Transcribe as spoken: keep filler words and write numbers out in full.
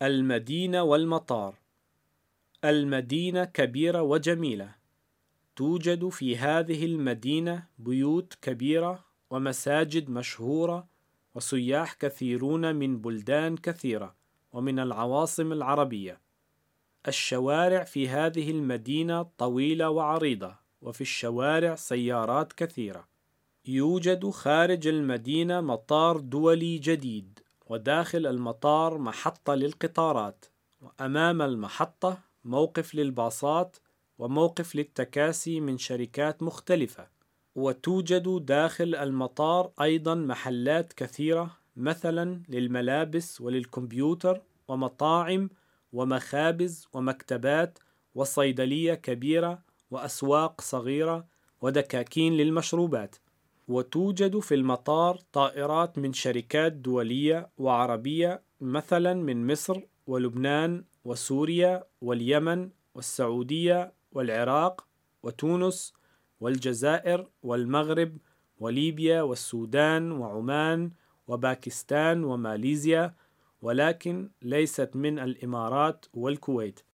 المدينة والمطار. المدينة كبيرة وجميلة. توجد في هذه المدينة بيوت كبيرة ومساجد مشهورة وسياح كثيرون من بلدان كثيرة ومن العواصم العربية. الشوارع في هذه المدينة طويلة وعريضة، وفي الشوارع سيارات كثيرة. يوجد خارج المدينة مطار دولي جديد، وداخل المطار محطة للقطارات، وأمام المحطة موقف للباصات وموقف للتكاسي من شركات مختلفة. وتوجد داخل المطار أيضا محلات كثيرة، مثلا للملابس وللكمبيوتر ومطاعم ومخابز ومكتبات وصيدلية كبيرة وأسواق صغيرة ودكاكين للمشروبات. وتوجد في المطار طائرات من شركات دولية وعربية، مثلا من مصر ولبنان وسوريا واليمن والسعودية والعراق وتونس والجزائر والمغرب وليبيا والسودان وعمان وباكستان وماليزيا، ولكن ليست من الإمارات والكويت.